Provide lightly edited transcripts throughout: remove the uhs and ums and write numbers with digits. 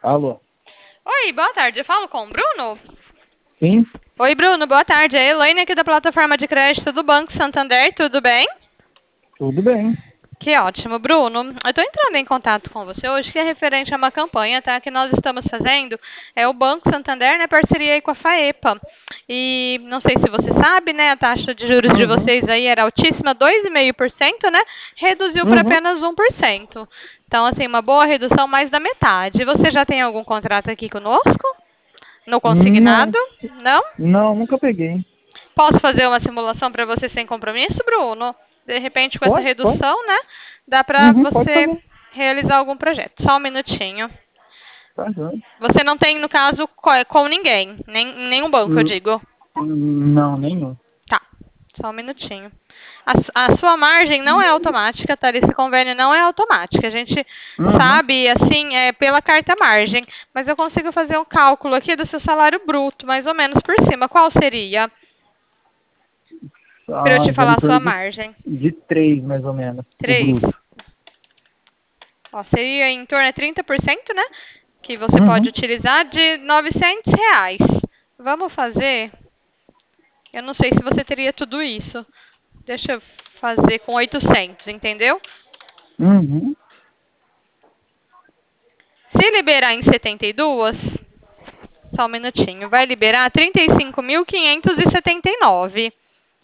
Alô? Oi, boa tarde. Eu falo com o Bruno? Sim, Oi, Bruno, boa tarde. É a Elaine aqui da plataforma de crédito do Banco Santander, tudo bem? tudo bem. Que ótimo, Bruno. Eu estou entrando em contato com você hoje, que é referente a uma campanha, tá? Que nós estamos fazendo. É o Banco Santander, né? Parceria aí com a FAEPA. E não sei se você sabe, né? A taxa de juros de Uhum, vocês aí era altíssima, 2,5%, né? Reduziu para uhum. apenas 1%. Então, assim, uma boa redução, mais da metade. Você já tem algum contrato aqui conosco? No Não, consignado? Não? não, nunca peguei. Posso fazer uma simulação para você sem compromisso, Bruno? De repente, com essa Pode, pode. redução, né? Dá para Uhum, pode você fazer. realizar algum projeto. Só um minutinho. Tá joia. Você não tem, no caso, com ninguém, nem nenhum banco, eu Hum, digo. Não, nenhum. Tá, só um minutinho. A sua margem não é automática, tá? Esse convênio não é automático. A gente Uhum. sabe, assim, é pela carta margem. Mas eu consigo fazer um cálculo aqui do seu salário bruto, mais ou menos por cima. Qual seria? Para eu te Já em falar a sua torno margem. de 3, mais ou menos, o 3. bruto. Ó, seria em torno de 30%, né? Que você pode Uhum. utilizar de R$ 900. Vamos fazer. Eu não sei se você teria tudo isso. Deixa eu fazer com 800, entendeu? Uhum. Se liberar em 72, só um minutinho, vai liberar 35.579.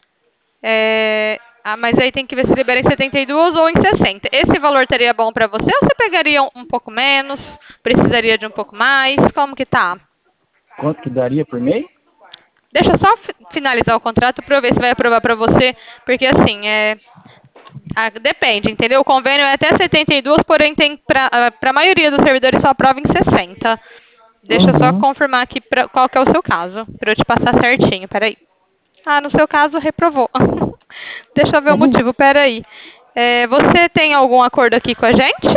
Mas aí tem que ver se libera em 72 ou em 60. Esse valor estaria bom para você ou você pegaria um pouco menos? Precisaria de um pouco mais? Como que tá? Quanto que daria por mês? Deixa eu só finalizar o contrato para eu ver se vai aprovar para você, porque assim, depende, entendeu? O convênio é até 72, porém tem para a maioria dos servidores só aprova em 60. Deixa eu só Uhum. confirmar aqui qual que é o seu caso, para eu te passar certinho, peraí. Ah, no seu caso, reprovou. Deixa eu ver o Uhum. motivo, peraí. Você tem algum acordo aqui com a gente?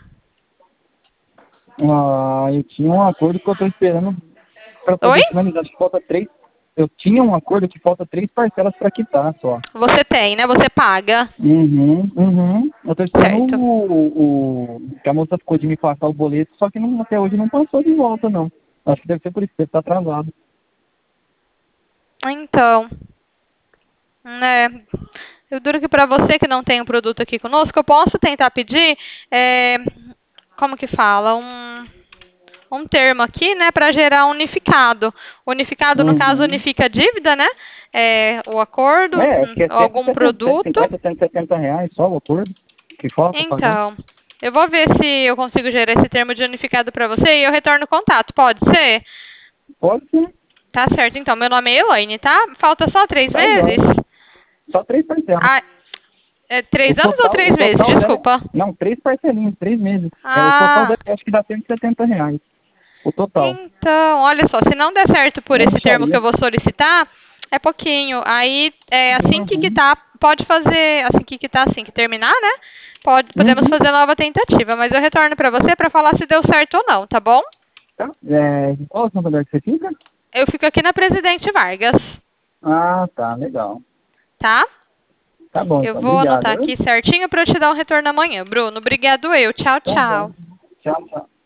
Eu tinha um acordo que eu tô esperando para Oi? poder finalizar. Acho que falta 3. Eu tinha um acordo que falta 3 parcelas para quitar só. Você tem, né? Você paga. Uhum, uhum. Eu tô esperando Certo. que a moça ficou de me passar o boleto, só que até hoje não passou de volta, não. Acho que deve ser por isso, deve estar atrasado. Então, né? Eu duro que para você que não tem um produto aqui conosco, eu posso tentar pedir, é, como que fala? Um termo aqui, né, para gerar um unificado. Unificado, no caso, Uhum. unifica a dívida, né? O acordo, Acho que é algum produto. 150, R$ 170 só o acordo que falta pagar. Então, eu vou ver se eu consigo gerar esse termo de unificado para você e eu retorno o contato. Pode ser? Pode ser, Tá certo, então. Meu nome é Elaine, tá? Falta só 3 tá meses? jóia. Só 3 parcelas. Ah, é O 3 anos ou total, o 3 meses? total dela, Desculpa. não, 3 parcelinhas, 3 meses. O total Ah, dela acho que dá R$ 170. O total. então, olha só, se não der certo por Uma esse termo que mixaria. eu vou solicitar, é pouquinho. Aí, assim que Uhum, quitar, pode fazer, assim que quitar, assim que terminar, né? Podemos uhum. fazer nova tentativa, mas eu retorno para você para falar se deu certo ou não, tá bom? Tá. Qual o Santander que você fica? Eu fico aqui na Presidente Vargas, Ah, tá, legal. tá? Tá bom, Eu então. vou Obrigado, anotar viu? aqui certinho para eu te dar um retorno amanhã. Bruno, obrigado eu. Tchau, Tá bom. tchau. Tchau, tchau.